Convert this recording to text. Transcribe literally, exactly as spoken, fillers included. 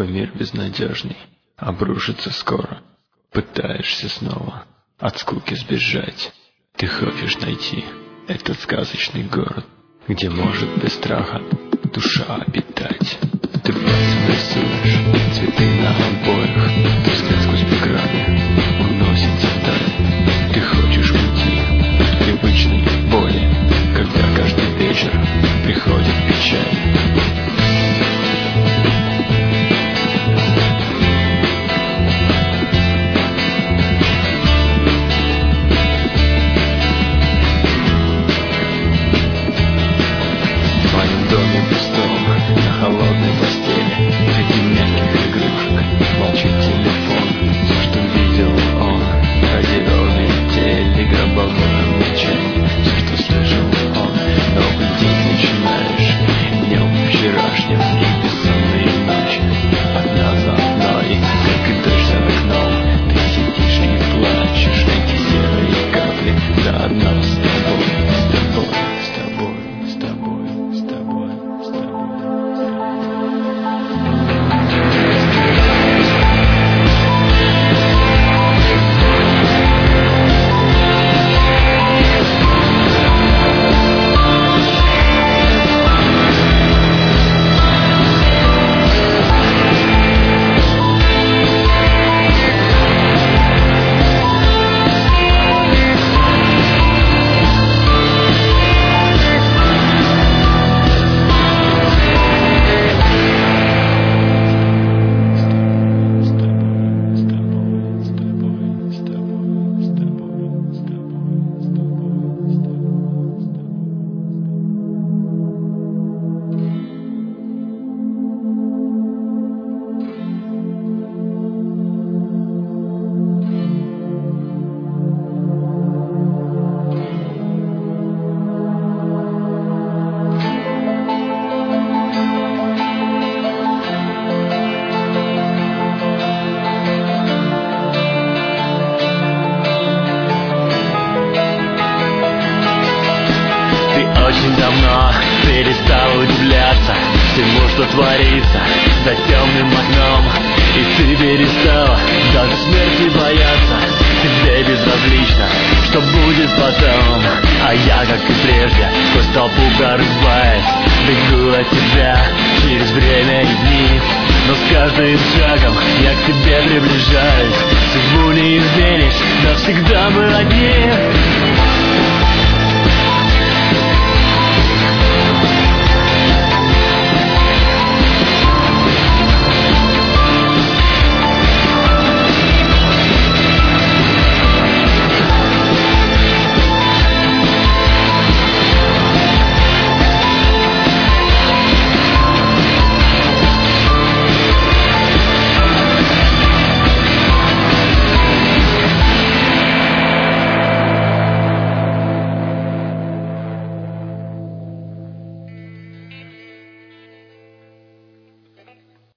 Твой мир безнадежный обрушится скоро. Пытаешься снова от скуки сбежать. Ты хочешь найти этот сказочный город, где может без страха душа обитать. Ты пальцем рисуешь цветы на обоях, твой взгляд сквозь преграды уносится вдаль. Ты хочешь уйти от привычной боли, когда каждый вечер приходит печаль. Холодной постели, среди мягких игрушек молчит телефон. Все, что видел он, радио метели, гробовое молчание. Все, что слышал он, новый день начинаешь. Днем вчерашним и бессонные ночи, одна за одной, как и дождь за окном. Ты сидишь и плачешь, эти серые капли заодно с тобой, с тобой, с тобой, с тобой, с тобой, с тобой. Очень давно перестал удивляться всему, что творится за темным окном. И ты перестала даже смерти бояться. Тебе безразлично, что будет потом. А я, как и прежде, сквозь толпу прорываясь, бегу от тебя через время и дни. Но с каждым шагом я к тебе приближаюсь. Судьбу не изменишь, навсегда мы одни.